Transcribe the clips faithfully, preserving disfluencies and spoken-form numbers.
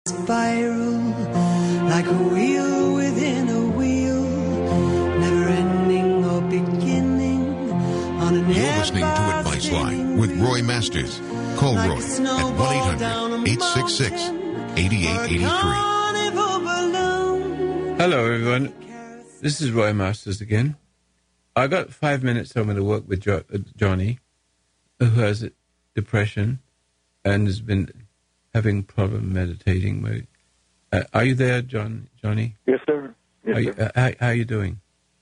Spiral like a wheel within a wheel, never ending or beginning on an You're listening to Advice Line with Roy Masters. Call Roy at one eight hundred eight six six eight eight eight three. Hello, everyone. This is Roy Masters again. I got five minutes. I'm going to work with jo- uh, Johnny, who has depression and has been having problem meditating. Uh, are you there, John? Johnny? Yes, sir. Yes, are you, sir. Uh, how, how are you doing?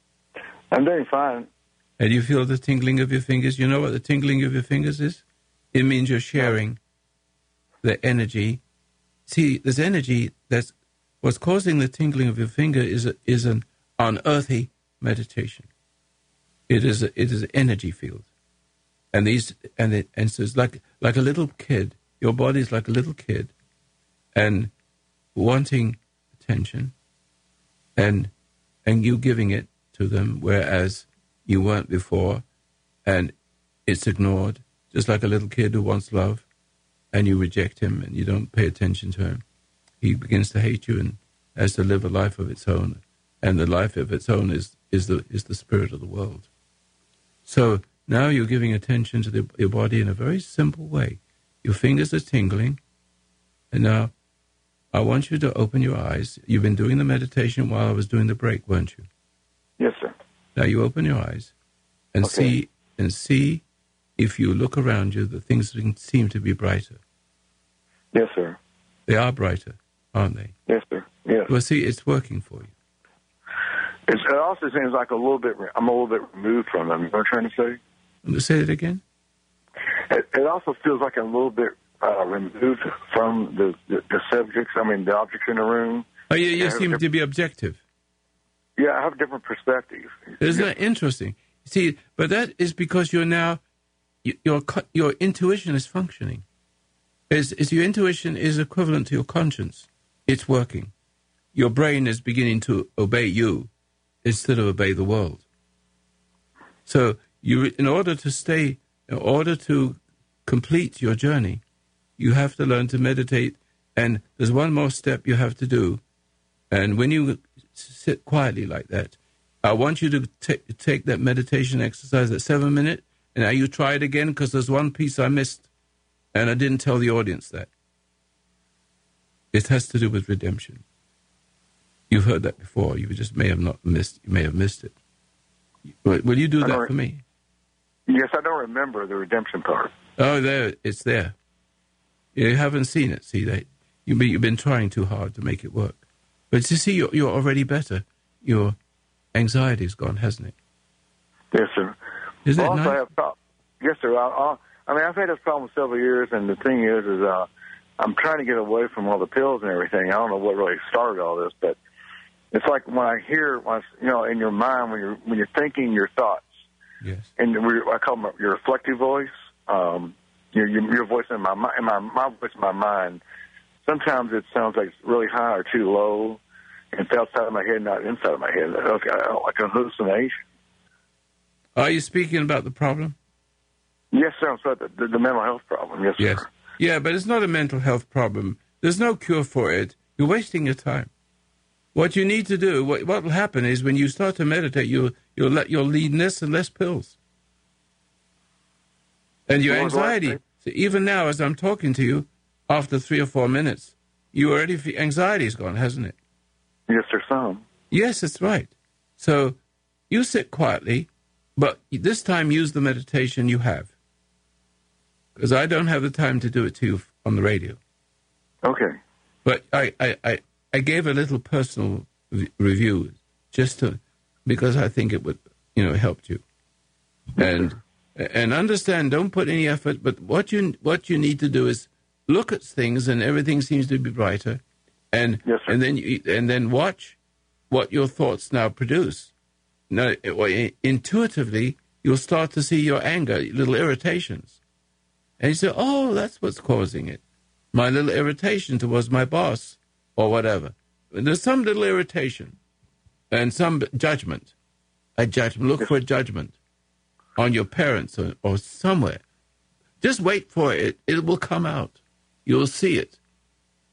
I'm doing fine. And you feel the tingling of your fingers? You know what the tingling of your fingers is? It means you're sharing the energy. See, this energy that's what's causing the tingling of your finger is a, is an unearthly meditation. It is a, it is an energy field, and these and it and so it's like like a little kid. Your body is like a little kid, and wanting attention, and and you giving it to them, whereas you weren't before, and it's ignored, just like a little kid who wants love, and you reject him, and you don't pay attention to him. He begins to hate you and has to live a life of its own, and the life of its own is is the is the spirit of the world. So now you're giving attention to the, your body in a very simple way. Your fingers are tingling, and now I want you to open your eyes. You've been doing the meditation while I was doing the break, weren't you? Yes, sir. Now you open your eyes and Okay. see and see if you look around you, the things seem to be brighter. Yes, sir. They are brighter, aren't they? Yes, sir. Yes. Well, see, it's working for you. It's, it also seems like a little bit. I'm a little bit removed from them. You know what I'm trying to say? Say it again. It, it also feels like I'm a little bit uh, removed from the, the the subjects. I mean, the objects in the room. Oh, you, you I have seem diff- to be objective. Yeah, I have a different perspective. Isn't that interesting? See, but that is because you're now, your your intuition is functioning. Is is your intuition is equivalent to your conscience. It's working. Your brain is beginning to obey you instead of obey the world. So you, in order to stay, in order to complete your journey, you have to learn to meditate. And there's one more step you have to do. And when you sit quietly like that, I want you to t- take that meditation exercise at seven minutes, and now you try it again, because there's one piece I missed, and I didn't tell the audience that. It has to do with redemption. You've heard that before. You just may have not missed. You may have missed it. Will will you do that re- for me? Yes, I don't remember the redemption part. Oh, there, it's there. You haven't seen it. See, that you be, you've been trying too hard to make it work. But you see, you're, you're already better. Your anxiety's gone, hasn't it? Yes, sir. Is I that also nice? have pro- yes, sir. I, I, I mean, I've had this problem several years, and the thing is, is uh, I'm trying to get away from all the pills and everything. I don't know what really started all this, but it's like when I hear, when I, you know, in your mind, when you're when you're thinking your thoughts, Yes. and we, I call them your reflective voice. Um, your, your your voice in my mi- in my my voice in my mind. Sometimes it sounds like it's really high or too low, and it's outside of my head, not inside of my head. Like a, like a hallucination. Are you speaking about the problem? Yes, sir. I'm sorry, the, the, the mental health problem. Yes, Yes. sir. Yeah, but it's not a mental health problem. There's no cure for it. You're wasting your time. What you need to do, what what will happen is when you start to meditate, you'll you'll let you'll need less and less pills. And your Well, what do I anxiety, say? so even now as I'm talking to you, after three or four minutes, you already feel anxiety's gone, hasn't it? Yes, sir. Some. Yes, that's right. So you sit quietly, but this time use the meditation you have. Because I don't have the time to do it to you on the radio. Okay. But I, I, I, I gave a little personal re- review just to, because I think it would, you know, help you. And and understand, don't put any effort, but what you what you need to do is look at things and everything seems to be brighter. And Yes, sir. and then you, and then watch what your thoughts now produce. Now, intuitively, you'll start to see your anger, little irritations. And you say, oh, that's what's causing it. My little irritation towards my boss or whatever. There's some little irritation and some judgment. A judgment. Look for a judgment on your parents or, or somewhere. Just wait for it. It will come out. You'll see it.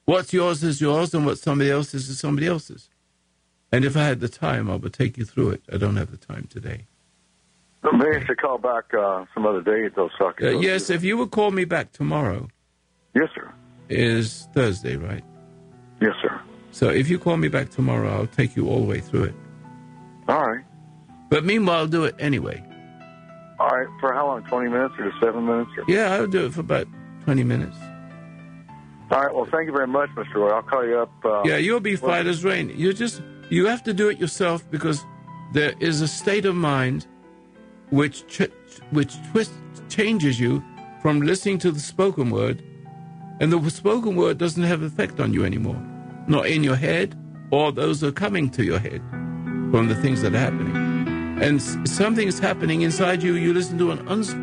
What's yours is yours, and what somebody else's is somebody else's. And if I had the time, I would take you through it. I don't have the time today. Maybe I should call back uh, some other day, though. So I can Uh, go yes, through it. if you would call me back tomorrow, Yes, sir. is Thursday, right? Yes, sir. So if you call me back tomorrow, I'll take you all the way through it. All right. But meanwhile, I'll do it anyway. All right. For how long? twenty minutes or seven minutes? Or... Yeah, I'll do it for about twenty minutes. All right. Well, thank you very much, Mister Roy. I'll call you up. Uh, Yeah, you'll be fine as rain. You just, you have to do it yourself because there is a state of mind which ch- which twist, changes you from listening to the spoken word, and the spoken word doesn't have effect on you anymore, not in your head or those that are coming to your head from the things that are happening. And s- something is happening inside you. You listen to an uns-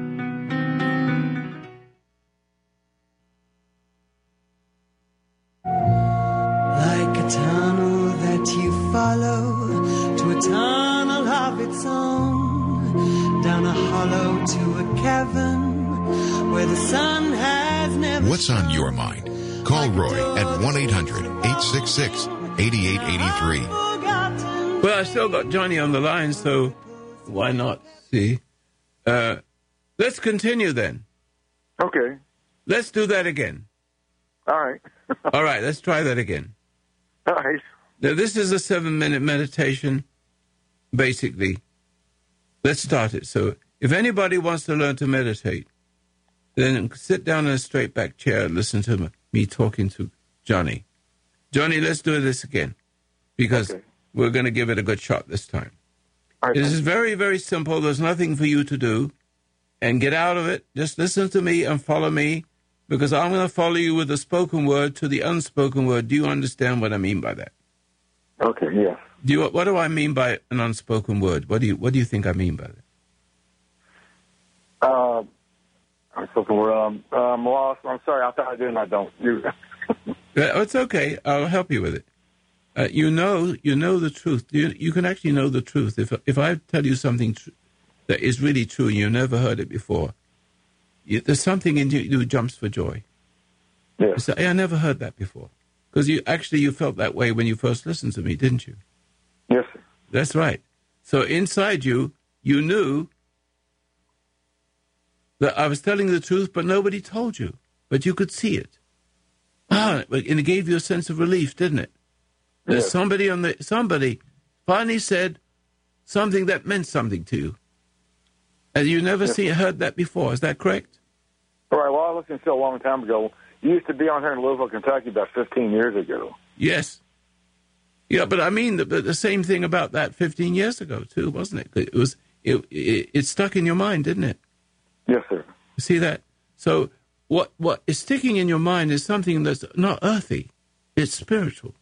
Like a tunnel that you follow to a tunnel of its own, down a hollow to a cavern where the sun has never What's on your mind? Call Roy at one eight hundred eight six six eight eight eight three. forgotten. Well, I still got Johnny on the line, so why not? See? Uh, let's continue then. Okay. Let's do that again. All right. All right, let's try that again. All right. Now, this is a seven-minute meditation, basically. Let's start it. So if anybody wants to learn to meditate, then sit down in a straight-back chair and listen to me talking to Johnny. Johnny, let's do this again, because Okay. we're going to give it a good shot this time. All right. This is very, very simple. There's nothing for you to do. And get out of it. Just listen to me and follow me, because I'm going to follow you with the spoken word to the unspoken word. Do you understand what I mean by that? Okay. Yeah. Do you, what do I mean by an unspoken word? What do you What do you think I mean by that? Uh, I'm so um, I'm lost. I'm sorry. I thought I did, and I don't. You. Uh, It's okay. I'll help you with it. Uh, you know, you know the truth. You you can actually know the truth if if I tell you something tr- that is really true and you never heard it before. You, there's something in you who jumps for joy. You Yes. say, hey, I never heard that before, because you actually you felt that way when you first listened to me, didn't you? Yes, sir. That's right. So inside you, you knew that I was telling the truth, but nobody told you, but you could see it. Ah, and it gave you a sense of relief, didn't it? That Yes. somebody on the somebody finally said something that meant something to you, and you never Yes. see heard that before. Is that correct? All right. Well, I listened to you a long time ago. You used to be on here in Louisville, Kentucky, about fifteen years ago. Yes. Yeah, but I mean the, the same thing about that fifteen years ago too, wasn't it? It was it, it, it stuck in your mind, didn't it? Yes, sir. You see that? So what what is sticking in your mind is something that's not earthy. It's spiritual.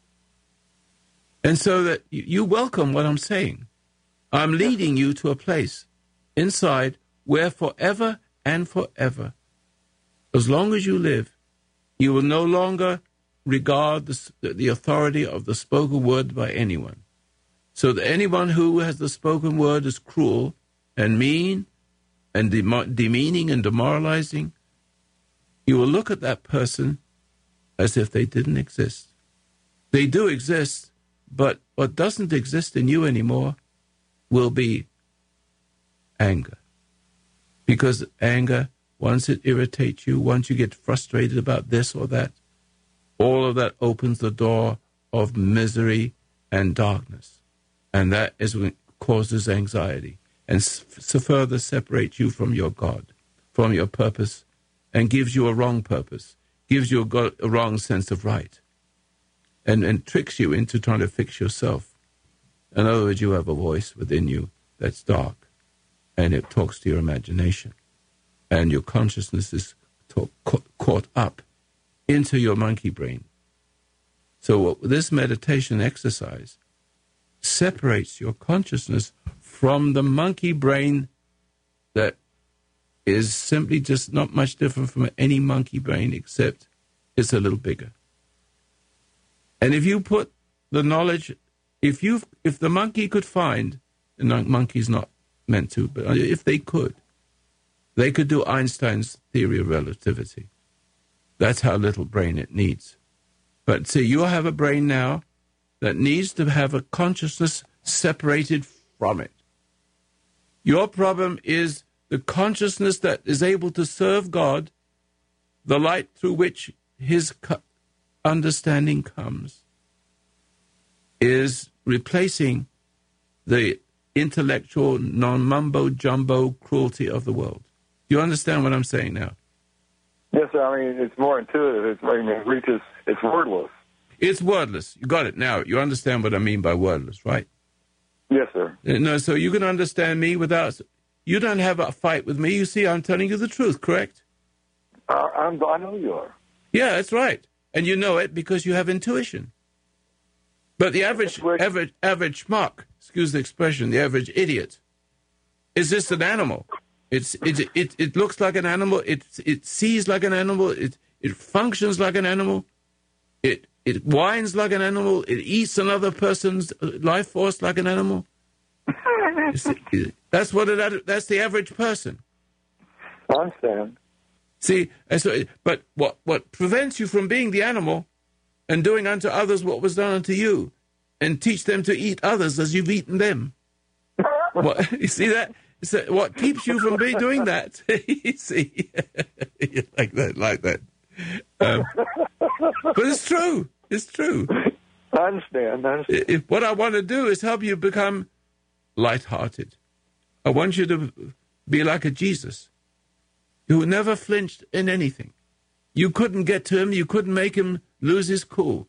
And so that you, you welcome what I'm saying. I'm leading you to a place inside where forever and forever, as long as you live, you will no longer regard the, the authority of the spoken word by anyone. So that anyone who has the spoken word is cruel and mean and dem- demeaning and demoralizing, you will look at that person as if they didn't exist. They do exist, but what doesn't exist in you anymore will be anger. Because anger, once it irritates you, once you get frustrated about this or that, all of that opens the door of misery and darkness. And that is what causes anxiety and s- further separates you from your God, from your purpose, and gives you a wrong purpose, gives you a, go- a wrong sense of right, and, and tricks you into trying to fix yourself. In other words, you have a voice within you that's dark, and it talks to your imagination, and your consciousness is ta- ca- caught up into your monkey brain. So what, this meditation exercise separates your consciousness from the monkey brain that is simply just not much different from any monkey brain, except it's a little bigger. And if you put the knowledge, if you if the monkey could find, and the monkey's not meant to, but if they could, they could do Einstein's theory of relativity. That's how little brain it needs. But see, you have a brain now that needs to have a consciousness separated from it. Your problem is the consciousness that is able to serve God, the light through which his understanding comes, is replacing the intellectual, non-mumbo-jumbo cruelty of the world. Do you understand what I'm saying now? Yes, sir. I mean, it's more intuitive. It's, I mean, it reaches, it's wordless. It's wordless. You got it now. You understand what I mean by wordless, right? Yes, sir. No, so you can understand me without... You don't have a fight with me. You see, I'm telling you the truth, correct? Uh, I'm, I know you are. Yeah, that's right. And you know it because you have intuition. But the average average, average schmuck, excuse the expression, the average idiot, is just an animal. It's it it it looks like an animal. It it sees like an animal. It it functions like an animal. It it whines like an animal. It eats another person's life force like an animal. That's what it, that's the average person. I understand. See, so, but what what prevents you from being the animal and doing unto others what was done unto you, and teach them to eat others as you've eaten them? What, you see that? So what keeps you from be doing that? You see, like that, like that. Um, but it's true. It's true. I understand. I understand. If, what I want to do is help you become light-hearted. I want you to be like a Jesus who never flinched in anything. You couldn't get to him. You couldn't make him lose his cool.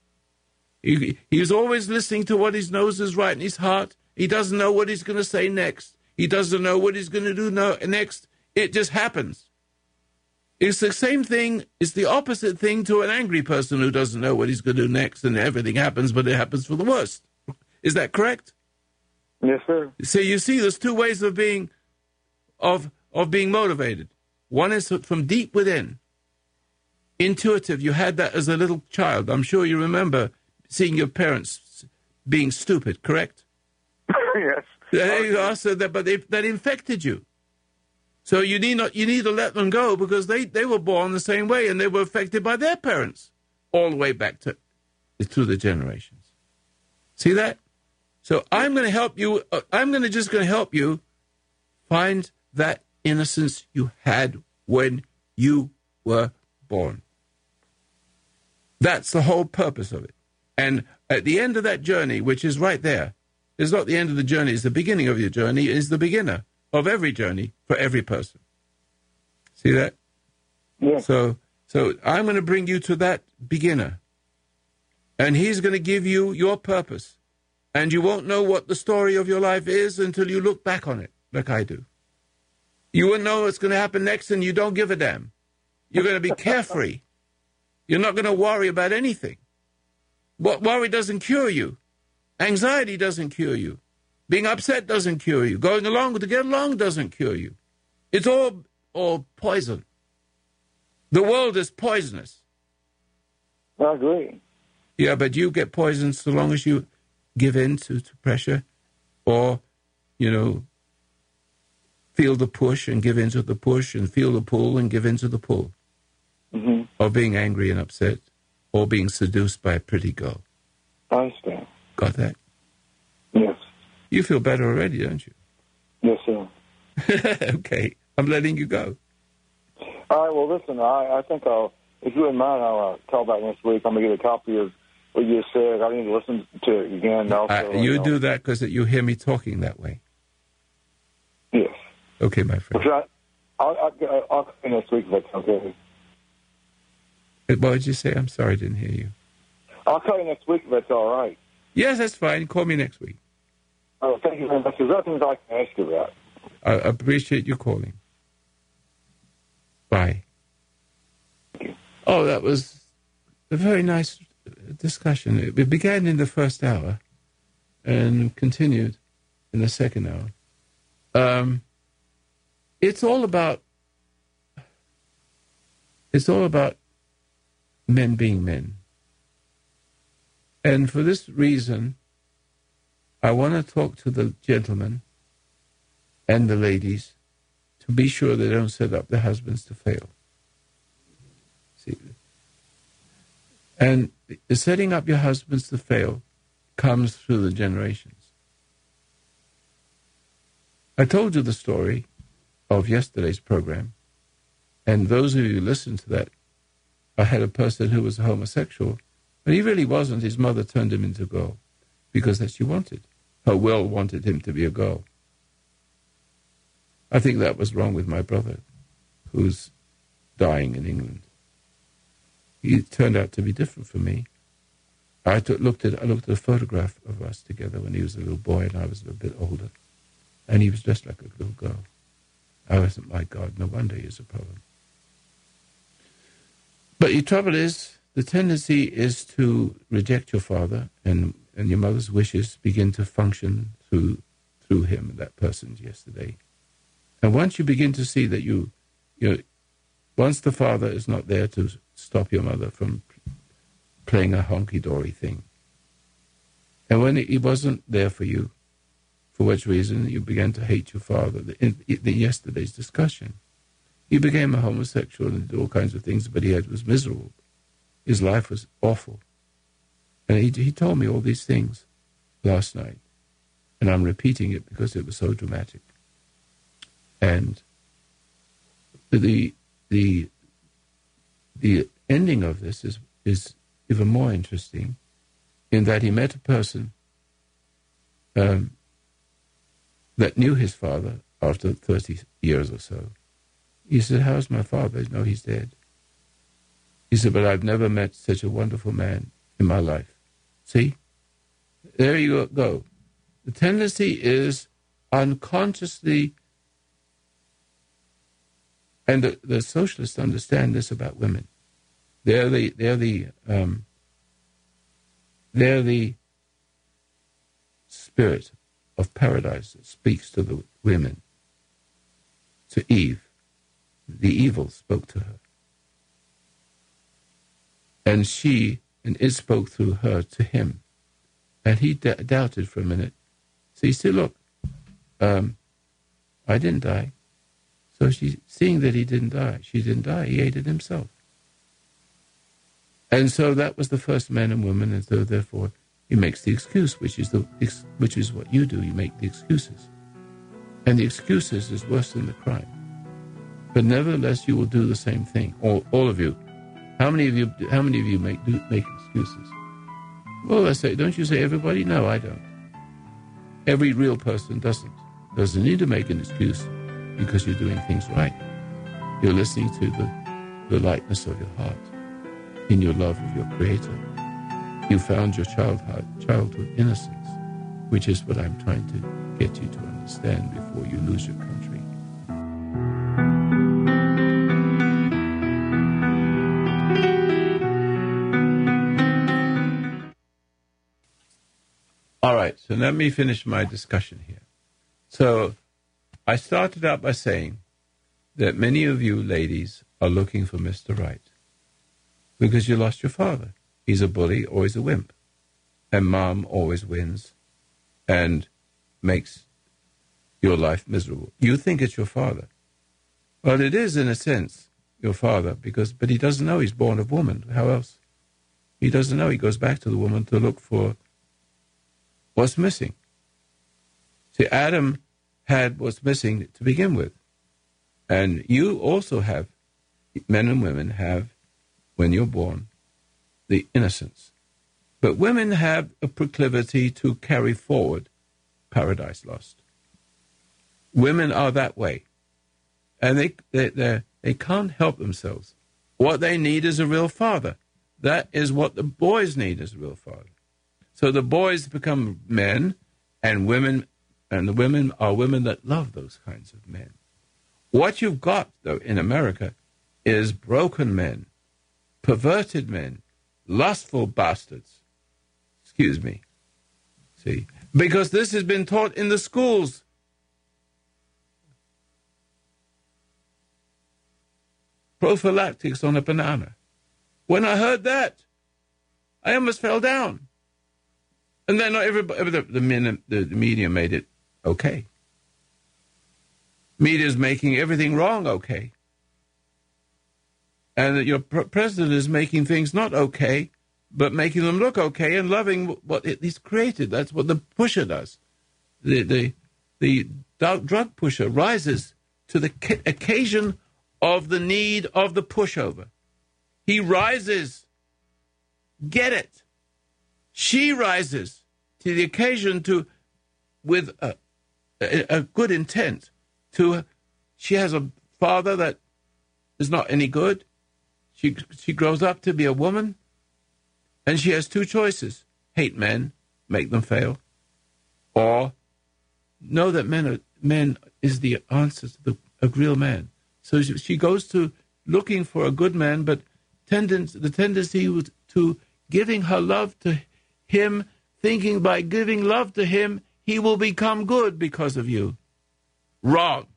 He, he was always listening to what his nose is right in his heart. He doesn't know what he's going to say next. He doesn't know what he's going to do no, next. It just happens. It's the same thing. It's the opposite thing to an angry person who doesn't know what he's going to do next, and everything happens, but it happens for the worst. Is that correct? Yes, sir. So you see, there's two ways of being, of of being motivated. One is from deep within, intuitive. You had that as a little child. I'm sure you remember seeing your parents being stupid. Correct? Yes. There you are. So that, but they, that infected you. So you need not you need to let them go because they, they were born the same way and they were affected by their parents all the way back to through the generations. See that? So I'm going to help you. Uh, I'm going to just going to help you find that innocence you had when you were born. That's the whole purpose of it. And at the end of that journey, which is right there, it's not the end of the journey, it's the beginning of your journey, it's the beginner of every journey for every person. See that? Yeah. So, so I'm going to bring you to that beginner. And he's going to give you your purpose. And you won't know what the story of your life is until you look back on it, like I do. You won't know what's going to happen next, and you don't give a damn. You're going to be carefree. You're not going to worry about anything. What worry doesn't cure you. Anxiety doesn't cure you. Being upset doesn't cure you. Going along to get along doesn't cure you. It's all, all poison. The world is poisonous. I agree. Yeah, but you get poisoned so long as you give in to, to pressure or, you know, feel the push and give in to the push and feel the pull and give in to the pull. Mm-hmm. Or being angry and upset or being seduced by a pretty girl. I understand. Got that? Yes. You feel better already, don't you? Yes, sir. Okay. I'm letting you go. All right, well, listen, I, I think I'll, if you wouldn't mind, I'll uh, call back next week. I'm going to get a copy of what you said. I need to listen to it again. Also, Uh, you you know. do that because you hear me talking that way. Yes. Okay, my friend. I, I'll, I'll, I'll call you next week if that's okay. What did you say? I'm sorry, I didn't hear you. I'll call you next week if that's all right. Yes, that's fine. Call me next week. Oh, thank you very much. There's other things I can ask you about. I appreciate you calling. Bye. Thank you. Oh, that was a very nice discussion. It began in the first hour and continued in the second hour. Um, it's all about it's all about men being men. And for this reason, I want to talk to the gentlemen and the ladies to be sure they don't set up their husbands to fail. See, And setting up your husbands to fail comes through the generations. I told you the story of yesterday's program, and those of you who listened to that, I had a person who was a homosexual, but he really wasn't. His mother turned him into a girl because that she wanted. Her will wanted him to be a girl. I think that was wrong with my brother, who's dying in England. He turned out to be different from me. I took, looked at I looked at a photograph of us together when he was a little boy and I was a bit older, and he was dressed like a little girl. I wasn't, my God, no wonder he is a problem. But the trouble is, the tendency is to reject your father, and, and your mother's wishes begin to function through through him, that person yesterday. And once you begin to see that you, you know, once the father is not there to stop your mother from playing a honky-dory thing, and when he wasn't there for you, for which reason you began to hate your father, the, in, the yesterday's discussion, he became a homosexual and did all kinds of things, but he had, was miserable. His life was awful. And he, he told me all these things last night, and I'm repeating it because it was so dramatic. And the the the ending of this is is even more interesting, in that he met a person um, that knew his father after thirty years or so. He said, "How's my father?" "No, he's dead." He said, "But I've never met such a wonderful man in my life." See? There you go. The tendency is unconsciously, and the, the socialists understand this about women. They're the they're the um, they're the spirit of paradise that speaks to the women. To Eve, the evil spoke to her, and she and it spoke through her to him, and he d- doubted for a minute. So he said, "Look, um, I didn't die." So she, seeing that he didn't die, she didn't die. He ate it himself. And so that was the first man and woman, and so therefore he makes the excuse, which is the which is what you do. You make the excuses, and the excuses is worse than the crime. But nevertheless, you will do the same thing. All, all of you. How many of you? How many of you make do, make excuses? Well, I say, don't you say everybody? No, I don't. Every real person doesn't. Doesn't need to make an excuse because you're doing things right. You're listening to the, the lightness of your heart, in your love of your Creator. You found your childhood, childhood innocence, which is what I'm trying to get you to understand before you lose your country. All right, so let me finish my discussion here. So I started out by saying that many of you ladies are looking for Mister Right because you lost your father. He's a bully or he's a wimp. And mom always wins and makes your life miserable. You think it's your father. Well, it is, in a sense, your father, because but he doesn't know he's born of woman. How else? He doesn't know. He goes back to the woman to look for what's missing. See, Adam had what's missing to begin with. And you also have, men and women have, when you're born, the innocence. But women have a proclivity to carry forward paradise lost. Women are that way. And they, they, they, they can't help themselves. What they need is a real father. That is what the boys need, is a real father. So the boys become men, and women, and the women are women that love those kinds of men. What you've got, though, in America is broken men, perverted men, lustful bastards. Excuse me. See? Because this has been taught in the schools. Prophylactics on a banana. When I heard that, I almost fell down. And then not everybody, the, the, the, the media made it okay. Media's making everything wrong okay. And your pr- president is making things not okay, but making them look okay and loving what it, he's created. That's what the pusher does. The the the drug pusher rises to the occasion of the need of the pushover. He rises. Get it. She rises to the occasion to, with a, a, a good intent. To, she has a father that is not any good. She she grows up to be a woman, and she has two choices: hate men, make them fail, or know that men are, men is the answer to the, a real man. So she, she goes to looking for a good man, but tendence, the tendency was to giving her love to him, thinking by giving love to him, he will become good because of you. Wrong.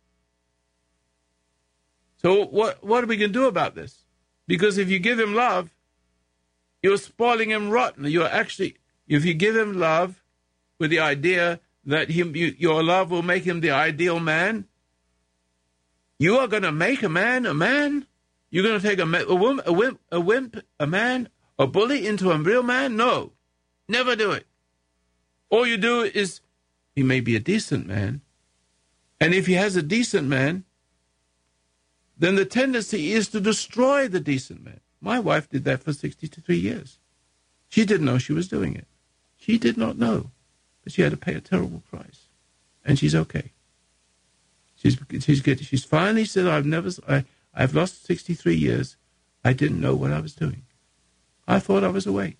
So what, what are we going to do about this? Because if you give him love, you're spoiling him rotten. You're actually, if you give him love with the idea that him, you, your love will make him the ideal man, you are going to make a man a man? You're going to take a, a, woman, a, wimp, a wimp, a man, a bully into a real man? No. Never do it. All you do is, he may be a decent man, and if he has a decent man, then the tendency is to destroy the decent man. My wife did that for sixty-three years. She didn't know she was doing it. She did not know. But she had to pay a terrible price. And she's okay. She's she's good. She's finally said, I've never, I, I've lost sixty-three years. I didn't know what I was doing. I thought I was awake.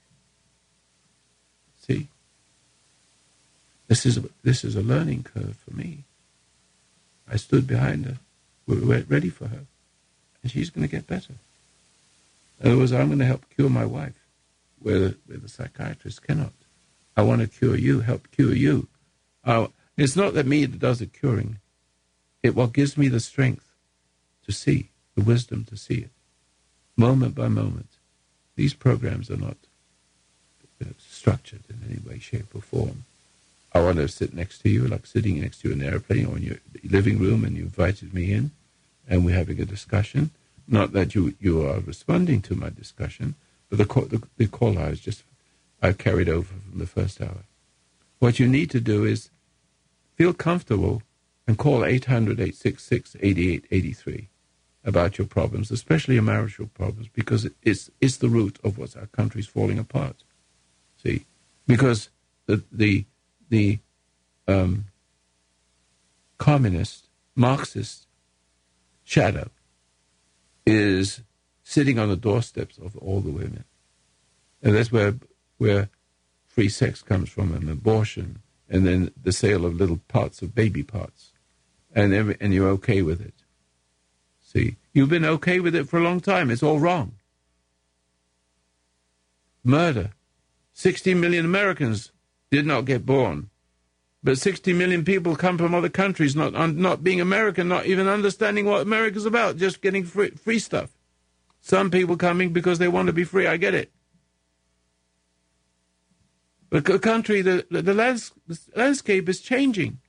See? This is a, this is a learning curve for me. I stood behind her. We were ready for her. And she's going to get better. In other words, I'm going to help cure my wife where the, where the psychiatrist cannot. I want to cure you, help cure you. Uh, it's not that me that does the curing. It what gives me the strength to see, the wisdom to see it, moment by moment. These programs are not uh, structured in any way, shape, or form. I want to sit next to you, like sitting next to you in an airplane or in your living room, and you invited me in, and we're having a discussion. Not that you, you are responding to my discussion, but the call, the, the call I was just, I carried over from the first hour. What you need to do is feel comfortable and call eight hundred, eight six six, eight eight eight three about your problems, especially your marital problems, because it's, it's the root of what our country's falling apart. See? Because the, the, the um, communist, Marxist shadow is sitting on the doorsteps of all the women. And that's where where free sex comes from, and abortion, and then the sale of little parts of baby parts. And every, and you're okay with it. See, you've been okay with it for a long time. It's all wrong. Murder. sixty million Americans did not get born. But sixty million people come from other countries, not not being American, not even understanding what America's about, just getting free, free stuff. Some people coming because they want to be free. I get it. But the country, the, the, the, lands, the landscape is changing.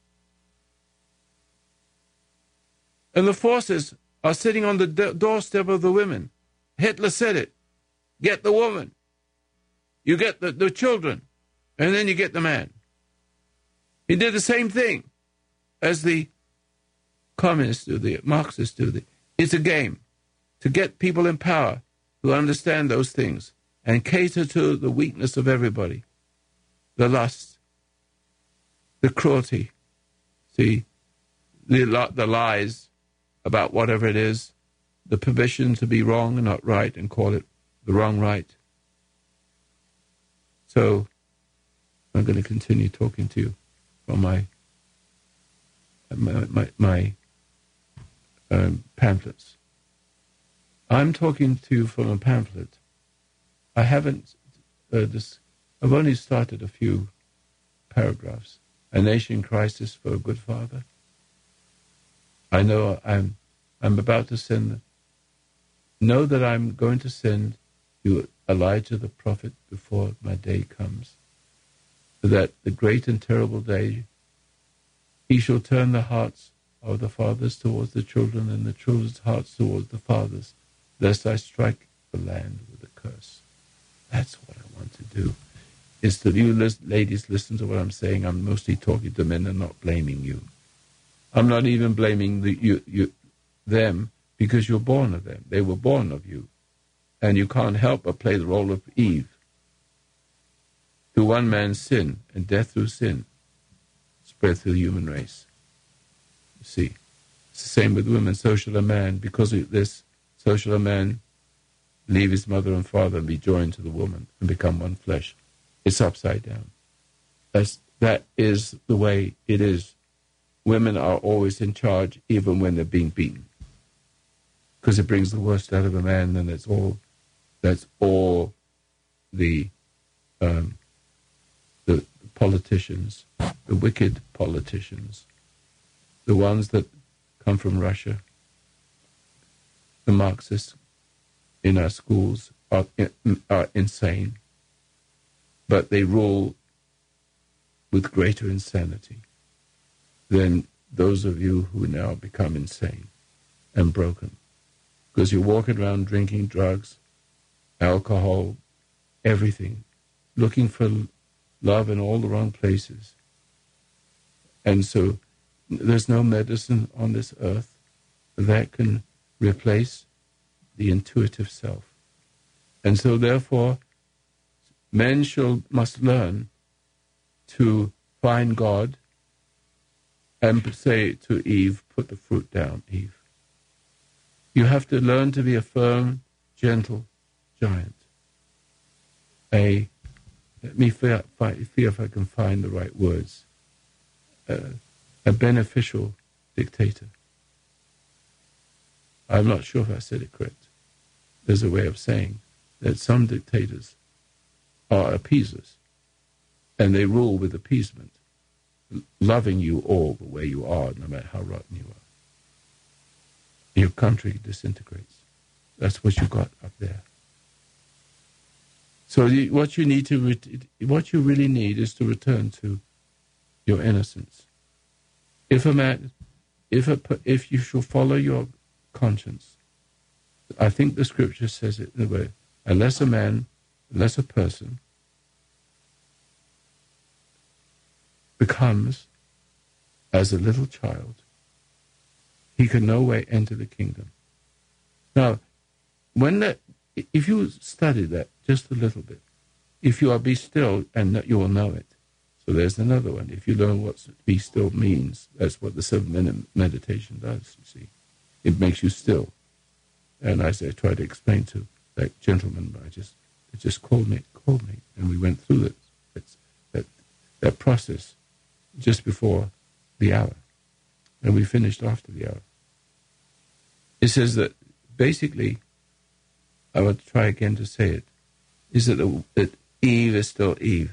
And the forces are sitting on the do- doorstep of the women. Hitler said it. Get the woman. You get the, the children. And then you get the man. He did the same thing as the communists do, the Marxists do. It's a game to get people in power who understand those things and cater to the weakness of everybody. The lust, the cruelty, see, the, the lies about whatever it is, the permission to be wrong and not right and call it the wrong right. So I'm going to continue talking to you from my my my, my um, pamphlets. I'm talking to you from a pamphlet. I haven't uh, this. I've only started a few paragraphs. A Nation Crisis for a Good Father. I know I'm I'm about to send. Know that I'm going to send you Elijah the prophet before my day comes. That the great and terrible day, he shall turn the hearts of the fathers towards the children and the children's hearts towards the fathers, lest I strike the land with a curse. That's what I want to do. Is that you ladies listen to what I'm saying. I'm mostly talking to men and not blaming you. I'm not even blaming the, you, you, them because you're born of them. They were born of you. And you can't help but play the role of Eve. Through one man's sin, and death through sin, spread through the human race. You see, it's the same with women. So shall a man, because of this, so shall a man leave his mother and father and be joined to the woman and become one flesh. It's upside down. That's, that is the way it is. Women are always in charge, even when they're being beaten, because it brings the worst out of a man, and that's all. That's all the um, the politicians, the wicked politicians, the ones that come from Russia, the Marxists in our schools are are insane, but they rule with greater insanity than those of you who now become insane and broken. Because you're walking around drinking drugs, alcohol, everything, looking for love in all the wrong places. And so there's no medicine on this earth that can replace the intuitive self. And so therefore, men shall must learn to find God and say to Eve, put the fruit down, Eve. You have to learn to be a firm, gentle giant. A, let me see if I can find the right words. Uh, a beneficial dictator. I'm not sure if I said it correct. There's a way of saying that some dictators are appeasers, and they rule with appeasement, loving you all the way you are, no matter how rotten you are. Your country disintegrates. That's what you got up there. So you, what you need to, re- what you really need is to return to your innocence. If a man, if a, if you shall follow your conscience, I think the scripture says it in a way, unless a man, unless a person becomes as a little child, he can no way enter the kingdom. Now, when that, if you study that just a little bit, if you are be still, and you will know it. So there's another one. If you learn what be still means, that's what the seven-minute meditation does, you see. It makes you still. And as I tried to explain to that gentleman, I just, it just called me, called me, and we went through it, that, that, that process just before the hour. And we finished after the hour. It says that basically, I want to try again to say it, is that, the, that Eve is still Eve.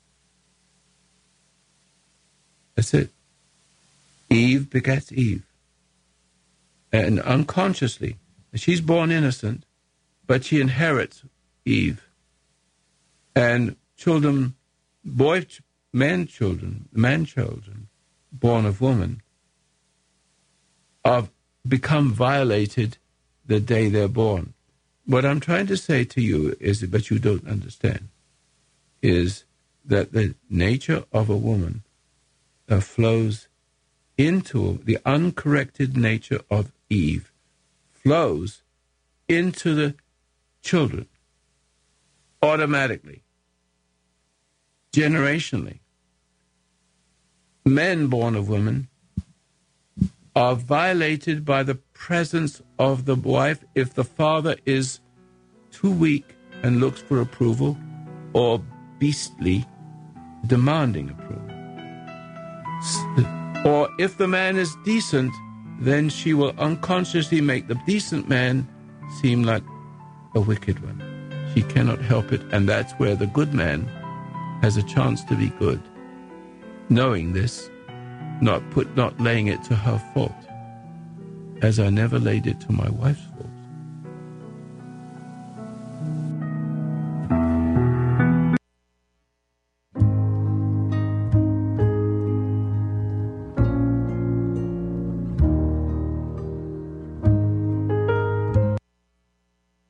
That's it. Eve begets Eve. And unconsciously, she's born innocent, but she inherits Eve. And children, boy, man children, man children, born of woman, are become violated the day they're born. What I'm trying to say to you is, but you don't understand, is that the nature of a woman uh, flows into the uncorrected nature of Eve, flows into the children automatically, generationally. Men born of women are violated by the presence of the wife if the father is too weak and looks for approval, or beastly, demanding approval. Or if the man is decent, then she will unconsciously make the decent man seem like a wicked one. She cannot help it, and that's where the good man has a chance to be good. Knowing this, not put, not laying it to her fault, as I never laid it to my wife's fault.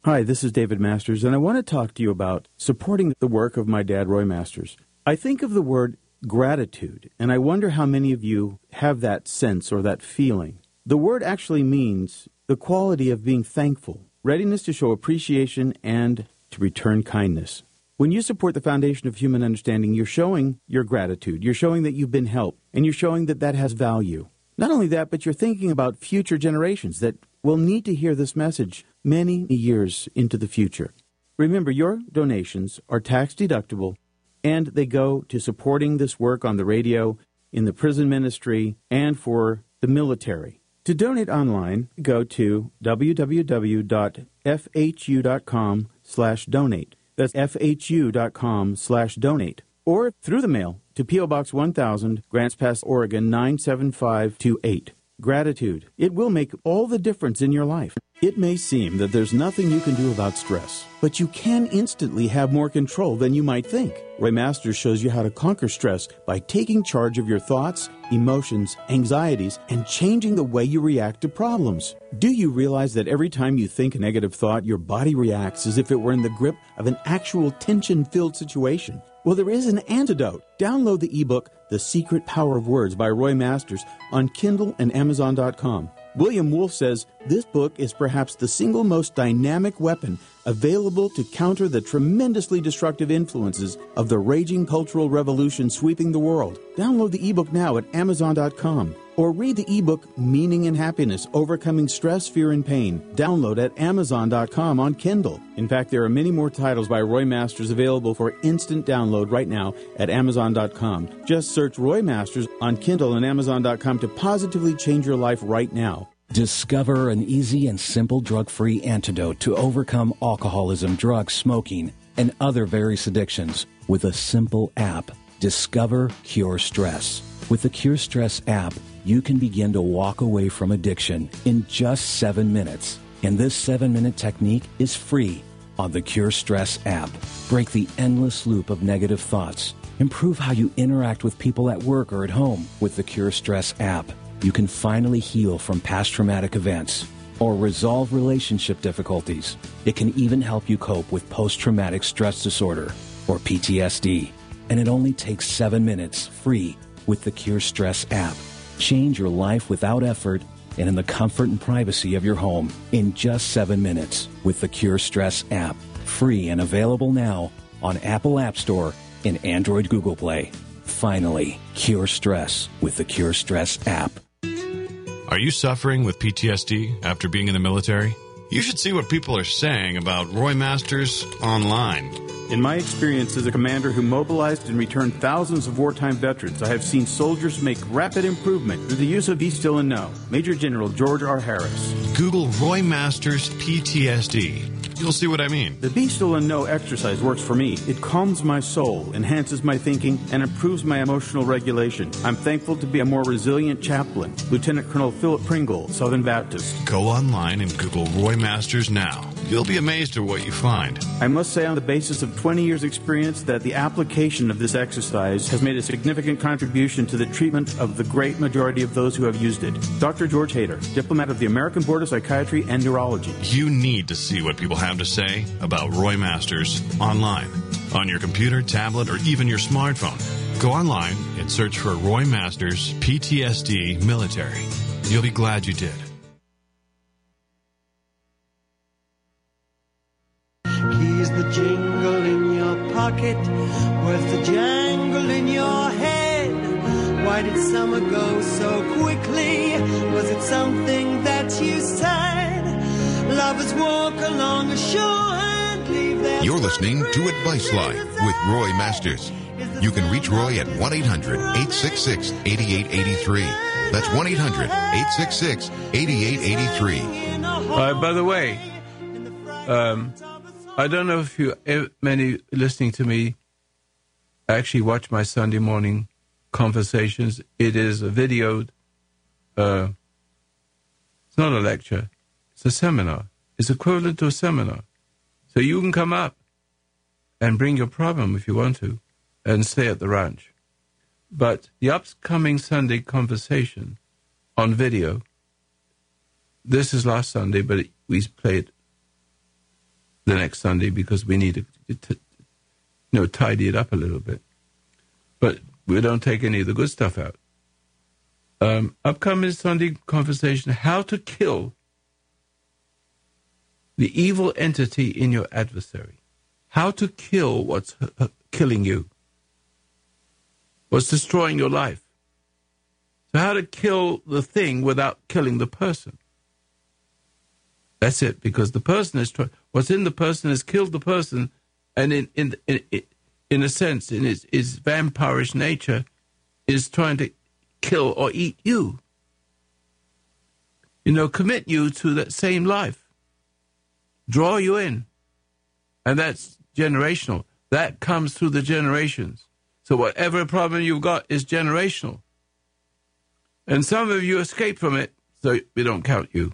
Hi, this is David Masters, and I want to talk to you about supporting the work of my dad, Roy Masters. I think of the word gratitude, and I wonder how many of you have that sense or that feeling. The word actually means the quality of being thankful, readiness to show appreciation, and to return kindness. When you support the foundation of human understanding, you're showing your gratitude. You're showing that you've been helped, and you're showing that that has value. Not only that, but you're thinking about future generations that will need to hear this message many years into the future. Remember, your donations are tax-deductible, and they go to supporting this work on the radio, in the prison ministry, and for the military. To donate online, go to w w w dot f h u dot com slash donate. That's f h u dot com slash donate. Or through the mail to P O. Box one thousand, Grants Pass, Oregon nine seven five two eight. Gratitude. It will make all the difference in your life. It may seem that there's nothing you can do about stress, but you can instantly have more control than you might think. Roy Masters shows you how to conquer stress by taking charge of your thoughts, emotions, anxieties, and changing the way you react to problems. Do you realize that every time you think a negative thought, your body reacts as if it were in the grip of an actual tension-filled situation? Well, there is an antidote. Download the ebook, The Secret Power of Words by Roy Masters on Kindle and Amazon dot com. William Wolfe says this book is perhaps the single most dynamic weapon available to counter the tremendously destructive influences of the raging cultural revolution sweeping the world. Download the ebook now at Amazon dot com. Or read the ebook Meaning and Happiness, Overcoming Stress, Fear, and Pain. Download at Amazon dot com on Kindle. In fact, there are many more titles by Roy Masters available for instant download right now at Amazon dot com. Just search Roy Masters on Kindle and Amazon dot com to positively change your life right now. Discover an easy and simple drug-free antidote to overcome alcoholism, drugs, smoking, and other various addictions with a simple app. Discover Cure Stress. With the Cure Stress app, you can begin to walk away from addiction in just seven minutes. And this seven-minute technique is free on the Cure Stress app. Break the endless loop of negative thoughts. Improve how you interact with people at work or at home with the Cure Stress app. You can finally heal from past traumatic events or resolve relationship difficulties. It can even help you cope with post-traumatic stress disorder or P T S D. And it only takes seven minutes free with the Cure Stress app. Change your life without effort and in the comfort and privacy of your home in just seven minutes with the Cure Stress app. Free and available now on Apple App Store and Android Google Play. Finally, cure stress with the Cure Stress app. Are you suffering with P T S D after being in the military? You should see what people are saying about Roy Masters online. In my experience as a commander who mobilized and returned thousands of wartime veterans, I have seen soldiers make rapid improvement through the use of Be Still and Know. Major General George R. Harris. Google Roy Masters P T S D. You'll see what I mean. The Be Still and Know exercise works for me. It calms my soul, enhances my thinking, and improves my emotional regulation. I'm thankful to be a more resilient chaplain. Lieutenant Colonel Philip Pringle, Southern Baptist. Go online and Google Roy Masters now. You'll be amazed at what you find. I must say on the basis of twenty years experience that the application of this exercise has made a significant contribution to the treatment of the great majority of those who have used it. Doctor George Hader, diplomat of the American Board of Psychiatry and Neurology. You need to see what people have to say about Roy Masters online, on your computer, tablet, or even your smartphone. Go online and search for Roy Masters P T S D Military. You'll be glad you did. Here's the jingle in your pocket, worth the jangle in your head. Why did summer go so quickly? Was it something that you said? Lovers walk along the shore and leave their... You're listening to Advice Line with Roy Masters. You can reach Roy at one eight hundred, eight six six, eight eight eight three. That's one eight hundred, eight six six, eight eight eight three. Uh, by the way, um, I don't know if you, if many listening to me actually watch my Sunday morning conversations. It is a videoed, uh, it's not a lecture, it's a seminar. It's equivalent to a seminar. So you can come up and bring your problem if you want to and stay at the ranch. But the upcoming Sunday conversation on video, this is last Sunday, but we played the next Sunday because we need to, to you know, tidy it up a little bit. But we don't take any of the good stuff out. Um, upcoming Sunday conversation, how to kill the evil entity in your adversary. How to kill what's uh, killing you. What's destroying your life. So how to kill the thing without killing the person. That's it, because the person is, try- what's in the person has killed the person, and in in in, in a sense, in its, its vampirish nature, is trying to kill or eat you. You know, commit you to that same life. Draw you in. And that's generational. That comes through the generations. So whatever problem you've got is generational. And some of you escape from it, so we don't count you.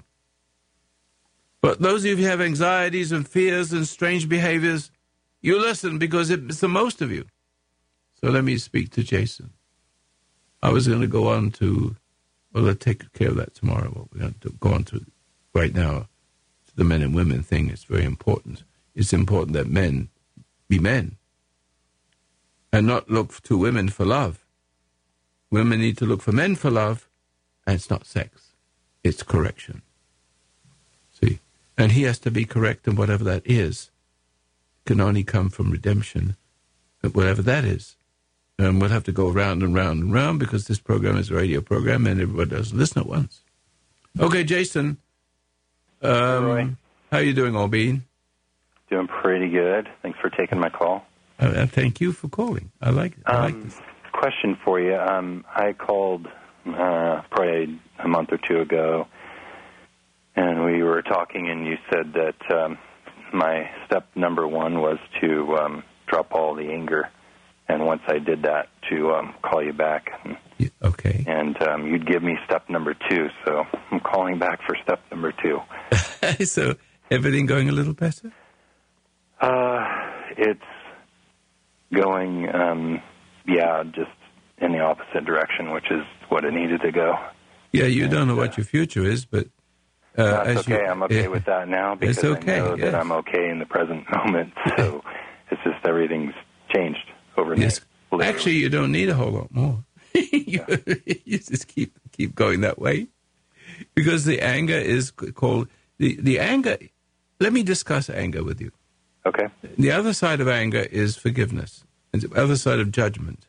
But those of you who have anxieties and fears and strange behaviors, you listen because it's the most of you. So let me speak to Jason. I was going to go on to, well, I'll take care of that tomorrow. What we're going to go on to right now, to the men and women thing. It's very important. It's important that men be men and not look to women for love. Women need to look for men for love, and it's not sex. It's correction. See? And he has to be correct, and whatever that is can only come from redemption, whatever that is. And we'll have to go round and round and round because this program is a radio program and everybody doesn't listen at once. Okay, Jason. Um, Roy. How are you doing, Albeen? Doing pretty good. Thanks for taking my call. Uh, thank you for calling. I like it. I um, like this. Question for you. Um, I called uh, probably a month or two ago, and we were talking, and you said that um, my step number one was to um, drop all the anger. And once I did that, to um, call you back. And, yeah, okay. And um, you'd give me step number two, so I'm calling back for step number two. So everything going a little better? Uh, it's going, um, yeah, just in the opposite direction, which is what it needed to go. Yeah, you and, don't know uh, what your future is, but... Uh, that's as okay. you, I'm okay uh, with that now because it's okay, I know yes. that I'm okay in the present moment. So it's just everything's changed overnight. Yes. Actually, you don't need a whole lot more. you, you just keep keep going that way. Because the anger is called... The, the anger... Let me discuss anger with you. Okay. The other side of anger is forgiveness. And the other side of judgment.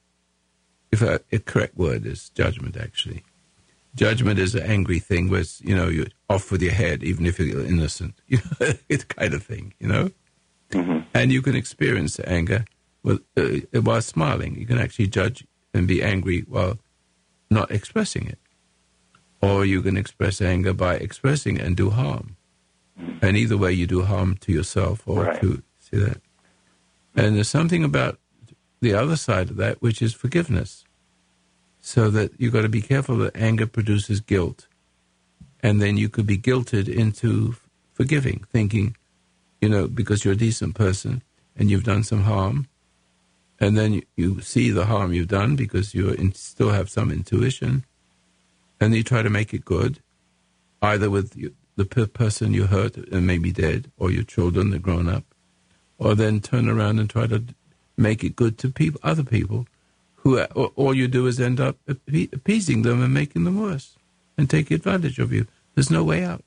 If a, a correct word is judgment, actually. Judgment is an angry thing where, it's, you know, you're off with your head, even if you're innocent. You know, it's kind of thing, you know? Mm-hmm. And you can experience anger with, uh, while smiling. You can actually judge and be angry while not expressing it. Or you can express anger by expressing it and do harm. Mm-hmm. And either way, you do harm to yourself or right. to, see that? And there's something about the other side of that, which is forgiveness. So that you've got to be careful that anger produces guilt. And then you could be guilted into forgiving, thinking, you know, because you're a decent person and you've done some harm. And then you, you see the harm you've done because you in, still have some intuition. And you try to make it good, either with you, the per- person you hurt and maybe dead, or your children that are grown up. Or then turn around and try to make it good to people, other people. Who all you do is end up appeasing them and making them worse and take advantage of you. There's no way out.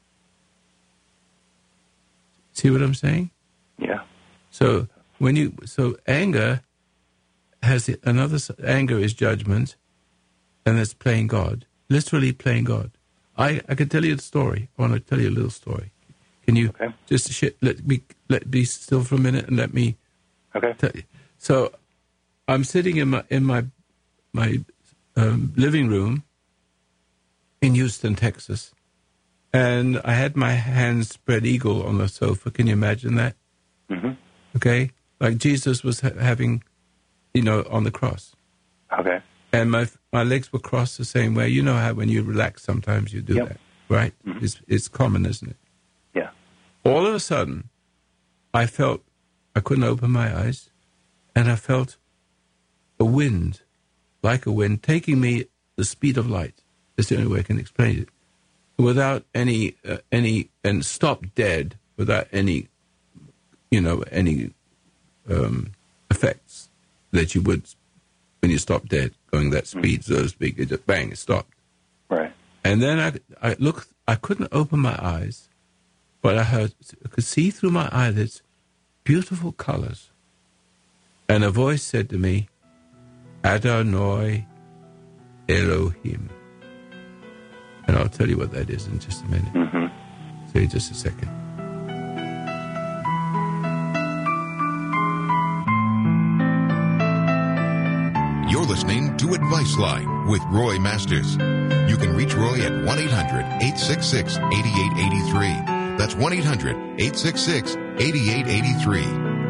See what I'm saying? Yeah. So when you so anger has another anger is judgment, and that's playing God, literally playing God. I I can tell you the story. I want to tell you a little story. Can you okay. just sh- let me let be still for a minute and let me okay. tell you. So. I'm sitting in my in my my um, living room in Houston, Texas, and I had my hands spread eagle on the sofa. Can you imagine that? Mm-hmm. Okay, like Jesus was ha- having, you know, on the cross. Okay. And my my legs were crossed the same way. You know how when you relax, sometimes you do yep. that, right? Mm-hmm. It's it's common, isn't it? Yeah. All of a sudden, I felt I couldn't open my eyes, and I felt a wind, like a wind, taking me the speed of light. That's the only way I can explain it. Without any, uh, any, and stopped dead, without any you know, any um, effects that you would when you stop dead, going that speed, mm-hmm. so to speak. It just bang, it stopped. Right. And then I, I looked. I couldn't open my eyes, but I heard, I could see through my eyelids beautiful colors. And a voice said to me, Adonai Elohim. And I'll tell you what that is in just a minute. Mm-hmm. See, just a second. You're listening to Advice Line with Roy Masters. You can reach Roy at one eight hundred, eight six six, eight eight eight three. That's one eight hundred, eight six six, eight eight eight three.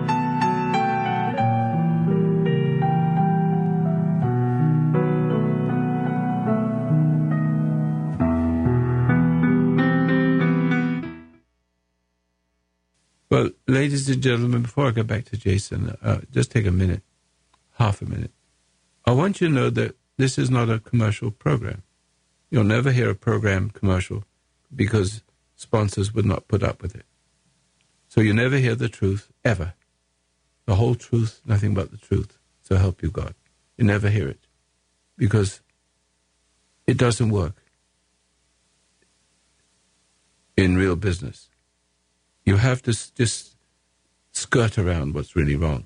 Well, ladies and gentlemen, before I go back to Jason, uh, just take a minute, half a minute. I want you to know that this is not a commercial program. You'll never hear a program commercial because sponsors would not put up with it. So you never hear the truth, ever. The whole truth, nothing but the truth. So help you God. You never hear it because it doesn't work in real business. You have to just skirt around what's really wrong.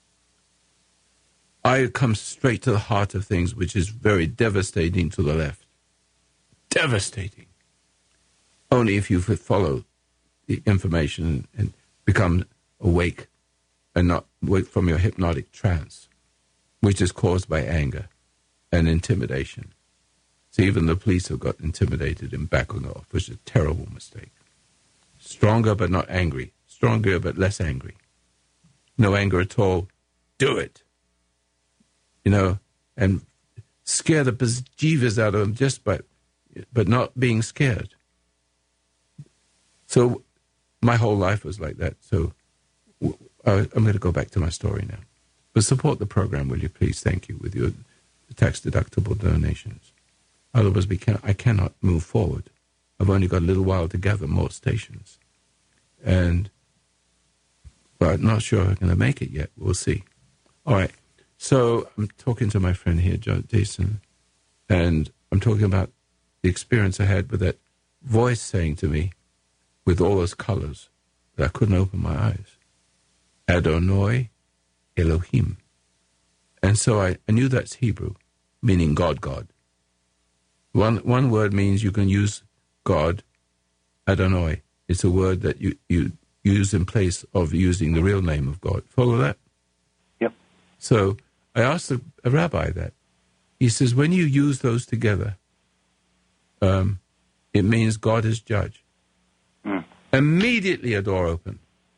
I come straight to the heart of things, which is very devastating to the left. Devastating. Only if you follow the information and become awake and not wake from your hypnotic trance, which is caused by anger and intimidation. So even the police have got intimidated in backing off, which is a terrible mistake. Stronger but not angry. Stronger but less angry. No anger at all. Do it. You know, and scare the bejeevers out of them just by, but not being scared. So my whole life was like that. So uh, I'm going to go back to my story now. But support the program, will you please? Thank you, with your tax-deductible donations. Otherwise, we can, I cannot move forward. I've only got a little while to gather more stations. And, well, I'm not sure I'm going to make it yet. We'll see. All right. So I'm talking to my friend here, Jason, and I'm talking about the experience I had with that voice saying to me, with all those colors, that I couldn't open my eyes, Adonai Elohim. And so I, I knew that's Hebrew, meaning God, God. One one word means you can use God, Adonai. It's a word that you, you use in place of using the real name of God. Follow that? Yep. So I asked a, a rabbi that. He says, when you use those together, um, it means God is judge. Mm. Immediately a door opened.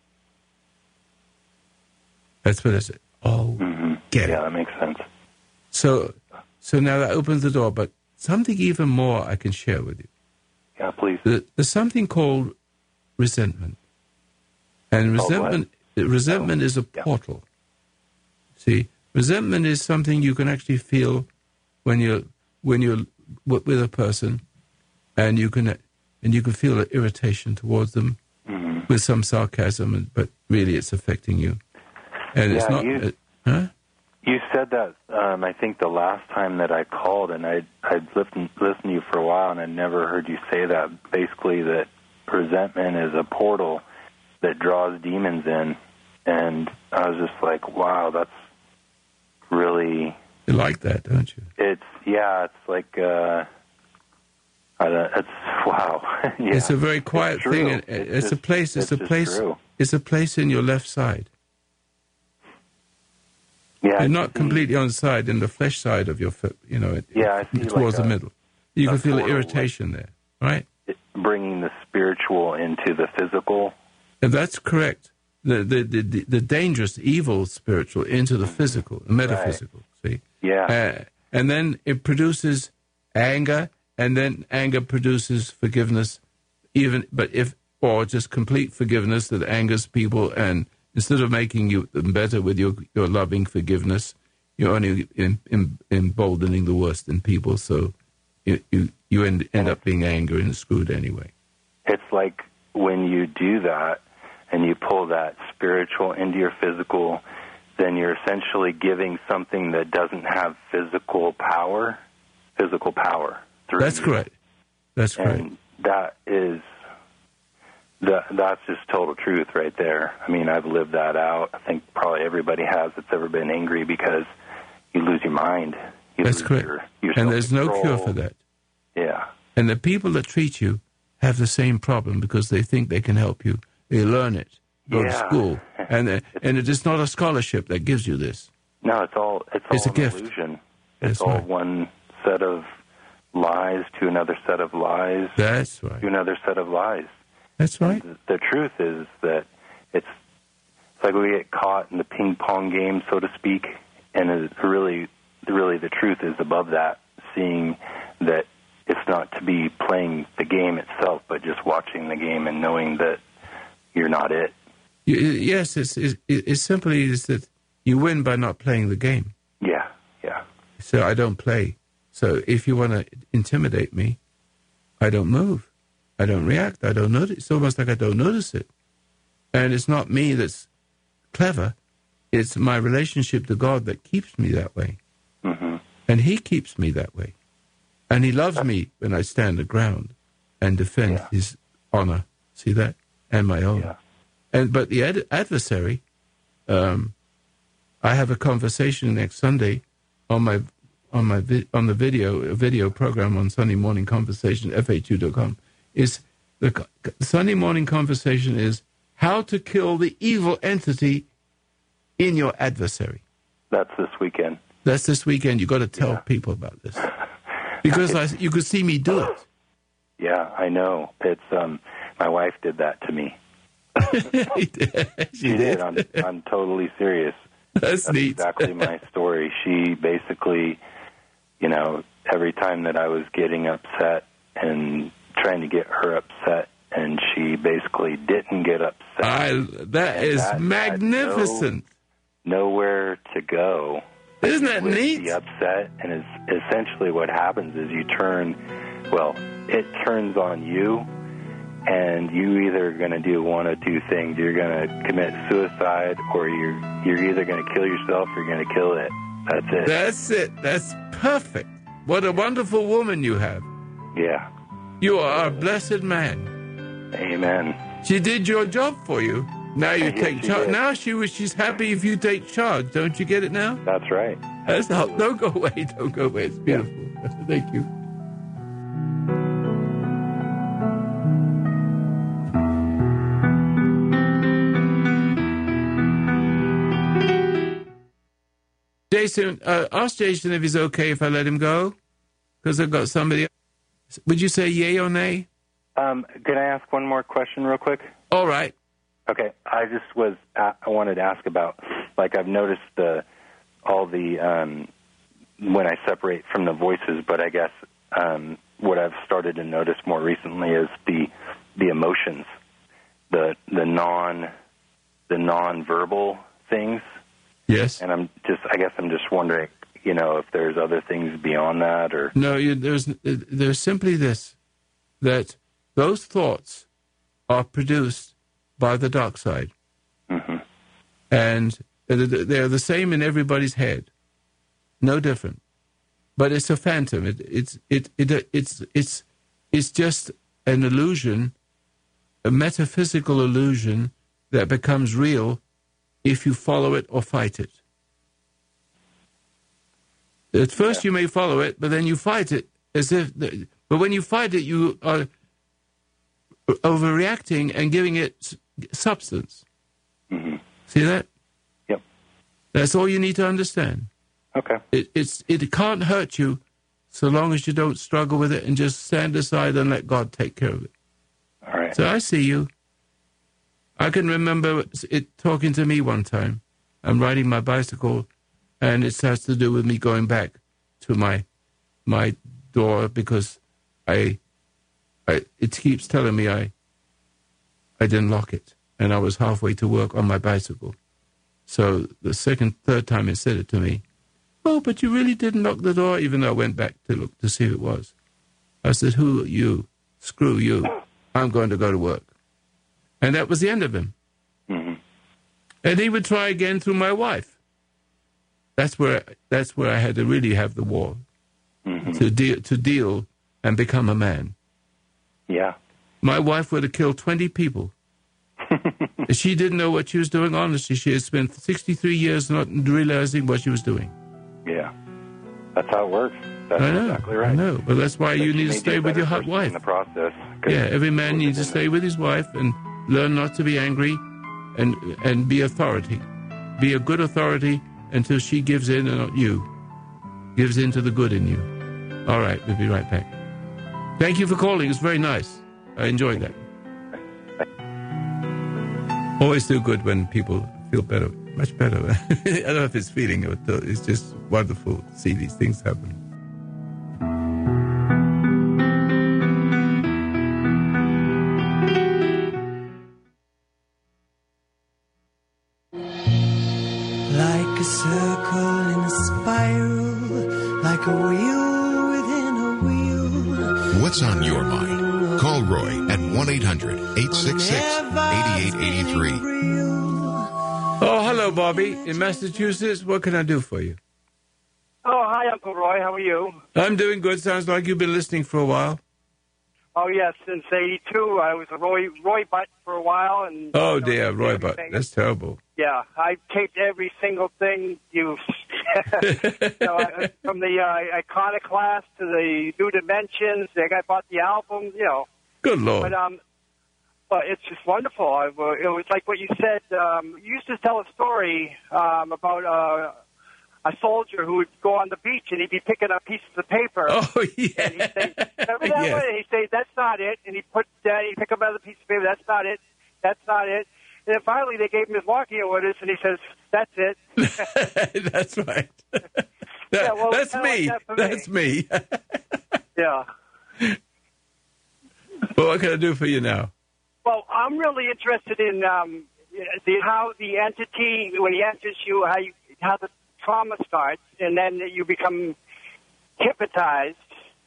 That's what I said. Oh, mm-hmm. get yeah, it. Yeah, that makes sense. So, so now that opens the door, but something even more I can share with you. Yeah, please. There's something called resentment. And resentment, oh, resentment is a portal. Yeah. See, resentment is something you can actually feel when you're when you're with a person, and you can and you can feel an irritation towards them mm-hmm. with some sarcasm, but really it's affecting you. And yeah, it's not. You, uh, huh? You said that um, I think the last time that I called, and I'd I'd listened listened to you for a while, and I never heard you say that. Basically, that resentment is a portal that draws demons in, and I was just like, wow, that's really. You like that, don't you? It's yeah, it's like uh, I don't, it's wow. yeah. It's a very quiet it's thing. It's, it's, it's a place. It's, it's a place. True. It's a place in your left side. Yeah, you're not completely on the side, in the flesh side of your foot. You know, it, yeah, I see towards like the a, middle. You can feel the irritation like, there, right? It, bringing the spiritual into the physical. And that's correct. The the, the the the dangerous, evil spiritual into the physical, the metaphysical. Right. See? Yeah. Uh, and then it produces anger, and then anger produces forgiveness, even but if or just complete forgiveness that angers people, and instead of making you better with your your loving forgiveness, you're only in, in, emboldening the worst in people. So you you, you end, end up being angry and screwed anyway. It's like when you do that, and you pull that spiritual into your physical, then you're essentially giving something that doesn't have physical power, physical power through That's you. correct. That's correct. And that is, that, that's just total truth right there. I mean, I've lived that out. I think probably everybody has that's ever been angry, because you lose your mind. You That's lose correct. Your, your and there's no cure self-control. for that. Yeah. And the people that treat you have the same problem because they think they can help you. They learn it, go Yeah. to school, and uh, and it is not a scholarship that gives you this. No, it's all it's, It's all a an gift. illusion. That's It's all right. one set of lies to another set of lies That's to right. another set of lies. That's right. The, the truth is that it's it's like we get caught in the ping pong game, so to speak, and it's really, really the truth is above that, seeing that it's not to be playing the game itself, but just watching the game and knowing that you're not it. You, yes, it's, it's, it simply is that you win by not playing the game. Yeah, yeah. So I don't play. So if you want to intimidate me, I don't move. I don't react. I don't notice. It's almost like I don't notice it. And it's not me that's clever. It's my relationship to God that keeps me that way. Mm-hmm. And he keeps me that way. And he loves me when I stand the ground and defend Yeah. his honor. See that? And my own. Yeah. And but the ad- adversary, um, I have a conversation next Sunday on my on my vi- on the video a video program on Sunday Morning Conversation F A Q dot com. Is the co- Sunday Morning Conversation is how to kill the evil entity in your adversary. That's this weekend. That's this weekend. You got to tell Yeah. people about this because I, you could see me do it. Yeah, I know. It's um, my wife did that to me. she did. She did. I'm, I'm totally serious. That's, That's neat. exactly my story. She basically, you know, every time that I was getting upset and trying to get her upset, and she basically didn't get upset. I, that And is that had magnificent. Nowhere to go. Isn't that with neat? the upset, and it's essentially what happens is you turn, well, it turns on you, and you either going to do one of two things. You're going to commit suicide, or you're you're either going to kill yourself or you're going to kill it. That's it. That's it. That's perfect. What a wonderful woman you have. Yeah. You are a blessed man. Amen. She did your job for you. Now you Yes, take she charge. did. Now she was. She's happy if you take charge. Don't you get it now? That's right. That's the, don't go away. Don't go away. It's beautiful. Thank you. Jason, uh, ask Jason if he's okay if I let him go, because I've got somebody. Would you say yay or nay? Um, can I ask one more question real quick? All right. Okay, I just was I wanted to ask about, like, I've noticed the all the um, when I separate from the voices, but I guess um, what I've started to notice more recently is the the emotions, the the non the non-verbal things, Yes. and I'm just I guess I'm just wondering, you know, if there's other things beyond that, or No, you, there's there's simply this, that those thoughts are produced by the dark side, mm-hmm. and they're the same in everybody's head, no different. But it's a phantom. It, it's it, it it's it's it's just an illusion, a metaphysical illusion that becomes real if you follow it or fight it. At first, Yeah. you may follow it, but then you fight it as if. The, but when you fight it, you are overreacting and giving it substance. Mm-hmm. See that? Yep. That's all you need to understand. Okay. It, it's it can't hurt you so long as you don't struggle with it and just stand aside and let God take care of it. All right. So I see you. I can remember it talking to me one time. I'm riding my bicycle, and it has to do with me going back to my my door because I, I it keeps telling me I I didn't lock it, and I was halfway to work on my bicycle. So the second, third time it said it to me, oh, but you really didn't lock the door, even though I went back to look to see if it was. I said, who are you? Screw you. I'm going to go to work. And that was the end of him. And he would try again through my wife. That's where that's where I had to really have the war, mm-hmm. to deal to deal and become a man. Yeah. My wife would have killed twenty people. She didn't know what she was doing, honestly. She had spent sixty-three years not realizing what she was doing. Yeah. That's how it works. That's I know, exactly right. I know, but that's why but you need to stay with your hot wife. In the process. Yeah, every man needs to stay with his wife and learn not to be angry and and be authority. Be a good authority until she gives in and not you. Gives in to the good in you. All right, we'll be right back. Thank you for calling. It's very nice. I enjoyed that. Always do good when people feel better. Much better. I don't know if it's feeling or it's just wonderful to see these things happen. Like a circle in a spiral, like a wheel within a wheel. What's on your mind? Call Roy at one eight hundred eight six six eight eight eight three. Oh, hello, Bobby. In Massachusetts, what can I do for you? Oh, hi, Uncle Roy. How are you? I'm doing good. Sounds like you've been listening for a while. Oh, yes. Since eighty-two, I was a Roy Roy Butt for a while. And oh, you know, dear, Roy Butt. That's terrible. Yeah, I taped every single thing you've... you know, I, from the uh, Iconoclast to the New Dimensions. I bought the album, you know. Good Lord. But, um... But it's just wonderful. I, it was like what you said. Um, you used to tell a story um, about uh, a soldier who would go on the beach and he'd be picking up pieces of paper. Oh, yeah. And he'd say, remember that yes. one? He'd say, that's not it. And he'd put that, he'd pick up another piece of paper. That's not it. That's not it. And then finally they gave him his walking orders and he says, that's it. That's right. that, yeah, well, that's me. Like that that's me. me. Yeah. Well, what can I do for you now? Well, I'm really interested in um, the, how the entity, when he enters you, how you, how the trauma starts, and then you become hypnotized.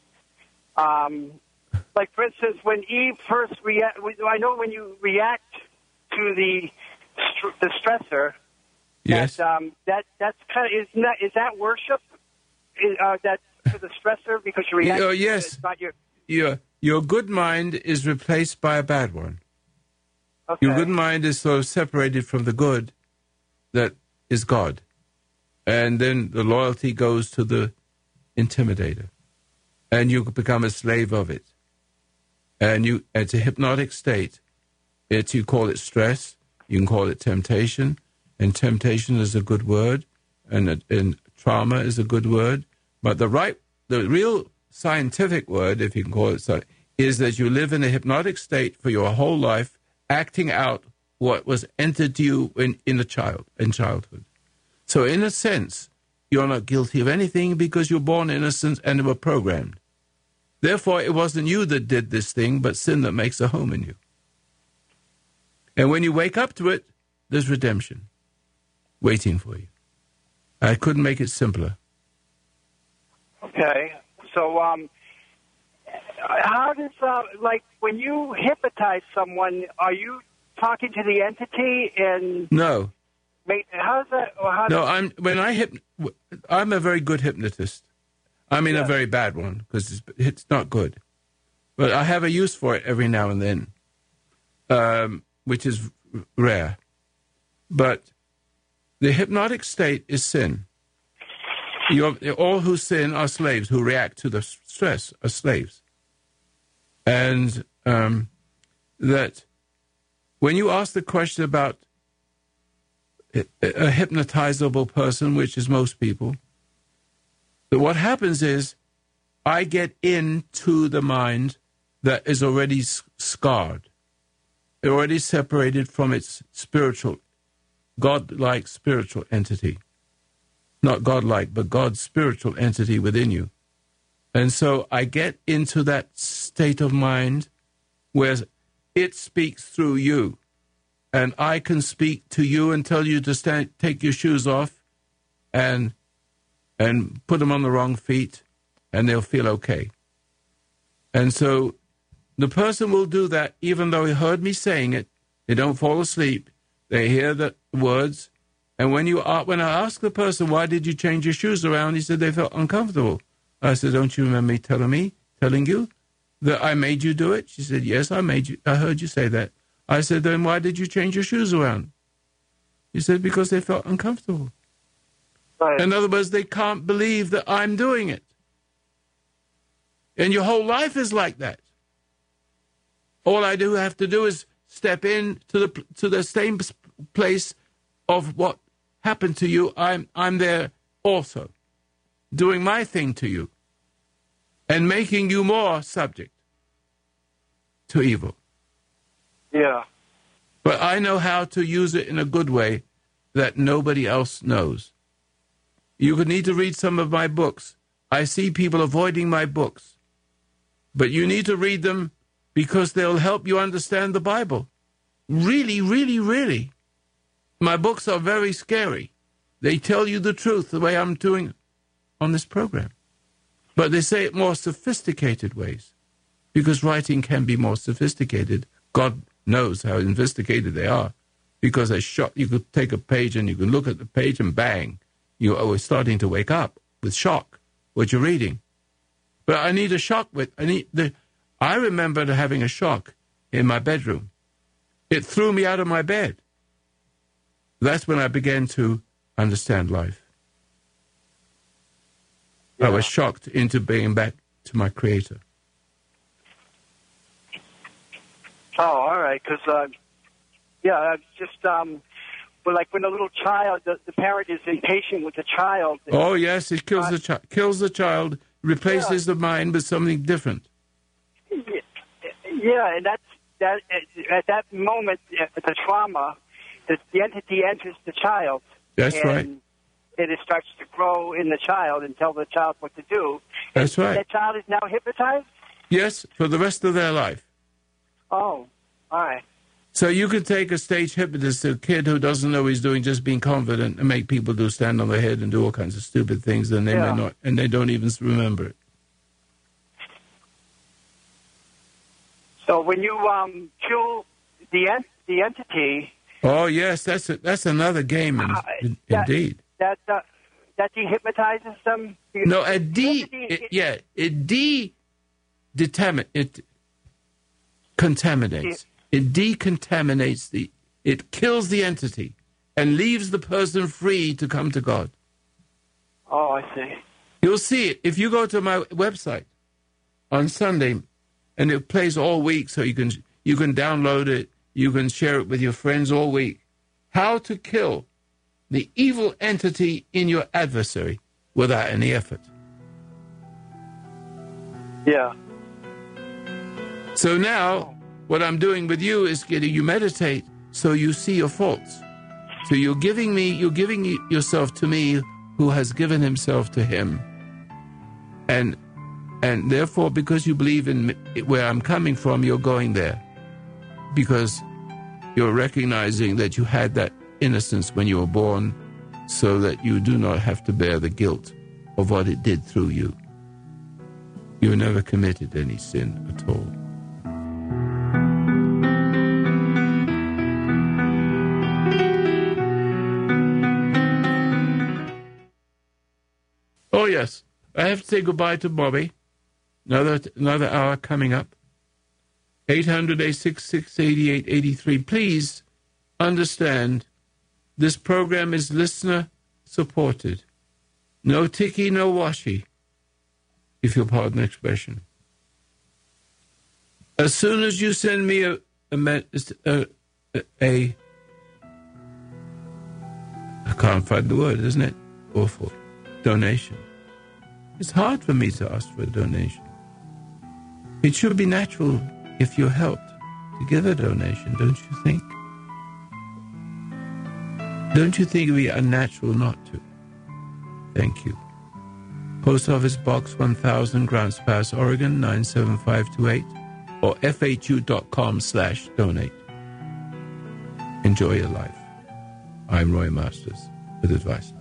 Um, like, for instance, when Eve first react, I know when you react to the the stressor. Yes. That, um, that that's kind of is that is that worship? Is, uh, that for the stressor because you react. Oh, yes. To it, it's not your your your good mind is replaced by a bad one. Okay. Your good mind is so separated from the good that is God. And then the loyalty goes to the intimidator. And you become a slave of it. And you, it's a hypnotic state. It's, you call it stress. You can call it temptation. And temptation is a good word. And, and trauma is a good word. But the right, the real scientific word, if you can call it so, is that you live in a hypnotic state for your whole life, acting out what was entered to you in, in a child, in childhood. So in a sense, you're not guilty of anything because you're born innocent and were programmed. Therefore, it wasn't you that did this thing, but sin that makes a home in you. And when you wake up to it, there's redemption waiting for you. I couldn't make it simpler. Okay. So, um, how does, uh, like, when you hypnotize someone, are you talking to the entity and... No. Make, how does that... Or how no, does, I'm, when I hyp, I'm a very good hypnotist. I mean, yeah. a very bad one, because it's, it's not good. But I have a use for it every now and then, um, which is rare. But the hypnotic state is sin. You're, all who sin are slaves. Who react to the stress are slaves. And um, that when you ask the question about a, a hypnotizable person, which is most people, that what happens is I get into the mind that is already scarred, already separated from its spiritual, God-like spiritual entity. Not God-like, but God's spiritual entity within you. And so I get into that state of mind where it speaks through you. And I can speak to you and tell you to stand, take your shoes off and and put them on the wrong feet, and they'll feel okay. And so the person will do that even though he heard me saying it. They don't fall asleep. They hear the words. And when you when I asked the person, why did you change your shoes around? He said they felt uncomfortable. I said, don't you remember me telling me, telling you that I made you do it? She said, yes, I made you. I heard you say that. I said, then why did you change your shoes around? He said, because they felt uncomfortable. Right. In other words, they can't believe that I'm doing it. And your whole life is like that. All I do have to do is step in to the to the same place of what happened to you. I'm I'm there also, doing my thing to you, and making you more subject to evil. Yeah. But I know how to use it in a good way that nobody else knows. You could need to read some of my books. I see people avoiding my books. But you need to read them because they'll help you understand the Bible. Really, really, really. My books are very scary. They tell you the truth the way I'm doing on this program. But they say it more sophisticated ways, because writing can be more sophisticated. God knows how sophisticated they are, because a shot, you could take a page and you could look at the page and bang, you are starting to wake up with shock what you're reading. But I need a shock with I need the I remember having a shock in my bedroom. It threw me out of my bed. That's when I began to understand life. Yeah. I was shocked into being back to my Creator. Oh, all right. Because, uh, yeah, it's just, um, well, like when a little child, the, the parent is impatient with the child. Oh, yes, it kills uh, the child. Kills the child, replaces yeah. the mind with something different. Yeah, yeah, and that's that. At that moment, the trauma, the, the entity enters the child. That's and right. And it starts to grow in the child and tell the child what to do. That's and right. That child is now hypnotized? Yes, for the rest of their life. Oh, all right. So you could take a stage hypnotist, a kid who doesn't know what he's doing, just being confident, and make people do stand on their head and do all kinds of stupid things, and they yeah. may not, and they don't even remember it. So when you um, kill the ent- the entity. Oh yes, that's a, that's another game, in, uh, in, that, indeed. That uh, that dehypnotizes them. No, a de it, yeah, it de determine it contaminates. It decontaminates the. It kills the entity and leaves the person free to come to God. Oh, I see. You'll see it if you go to my website on Sunday, and it plays all week, so you can you can download it, you can share it with your friends all week. How to kill the evil entity in your adversary without any effort. Yeah. So now, what I'm doing with you is getting you meditate so you see your faults. So you're giving me, you're giving yourself to me who has given himself to him. And and therefore, because you believe in where I'm coming from, you're going there. Because you're recognizing that you had that innocence when you were born, so that you do not have to bear the guilt of what it did through you. You never committed any sin at all. Oh, yes. I have to say goodbye to Bobby. Another another hour coming up. eight hundred, eight six six, eight eight eight three. Please understand, this program is listener-supported. No ticky, no washy, if you'll pardon the expression. As soon as you send me a a, a, a I can't find the word, isn't it? Awful. Donation. It's hard for me to ask for a donation. It should be natural if you're helped to give a donation, don't you think? Don't you think it would be unnatural not to? Thank you. Post Office Box one thousand, Grants Pass, Oregon, nine seven five two eight, or F H U dot com slash donate. Enjoy your life. I'm Roy Masters with Advice.